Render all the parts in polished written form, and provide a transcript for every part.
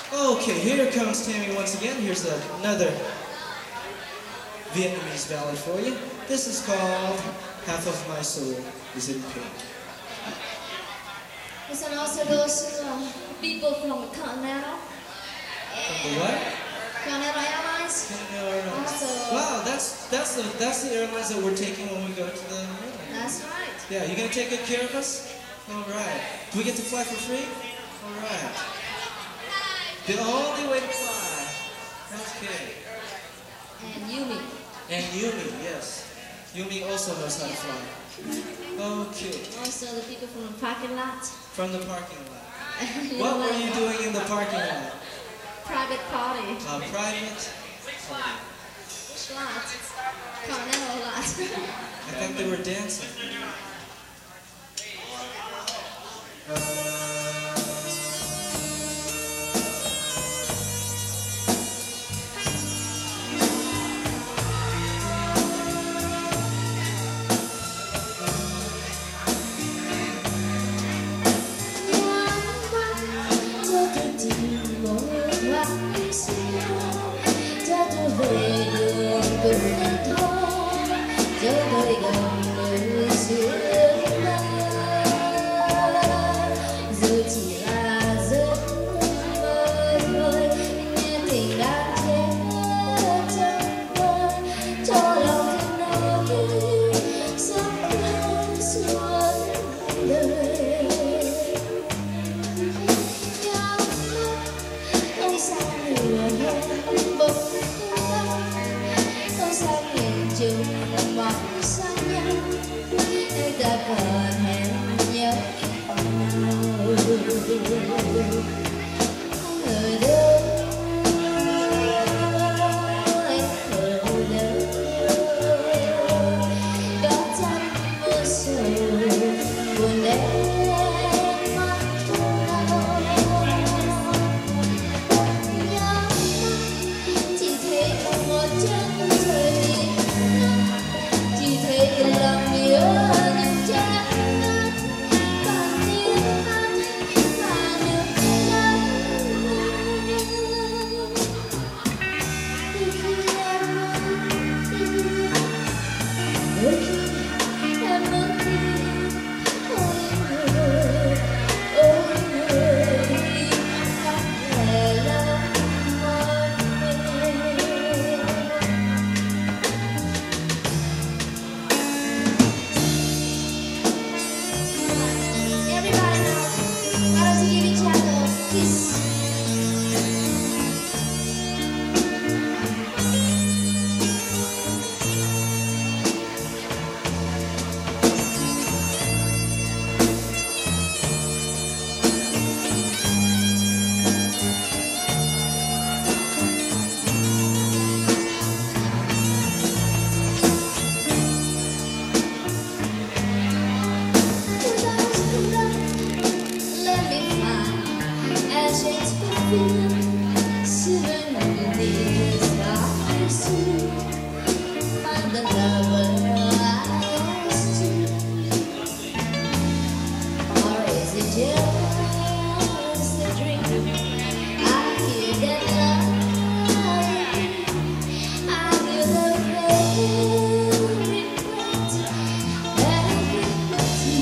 Okay, here comes Tammy once again. Here's another Vietnamese ballad for you. This is called Half of My Soul is in Pink. This one also goes to people from Continental. From the what? Continental Airlines. Continental Airlines. Also, wow, that's the airlines that we're taking when we go to the airline. that's right. Yeah, you gonna take good care of us? All right. Do we get to fly for free? All right. The only way to fly. Okay. And Yumi. And Yumi, yes. Yumi also knows how to fly. Okay. Also the people from the parking lot. From the parking lot. What were you doing in the parking lot? Private party. A private party. Which lot? Continental lot. I thought they were dancing.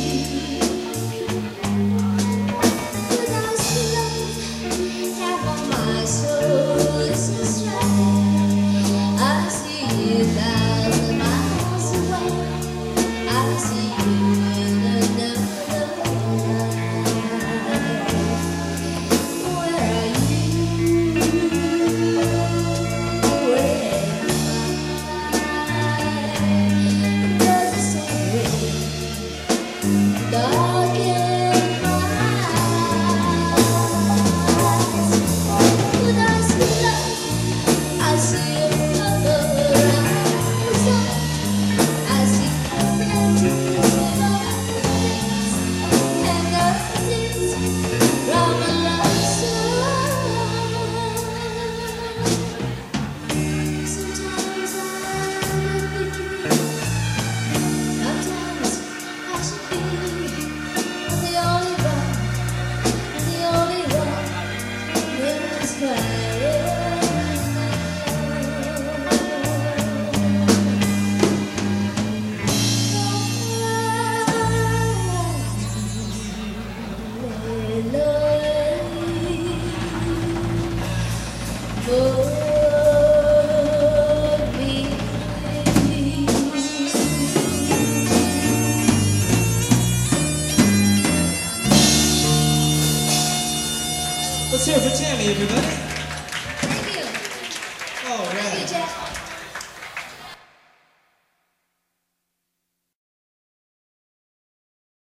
Half of Let's hear it for Tammy, everybody. Thank you. All right. Thank you, Jeff.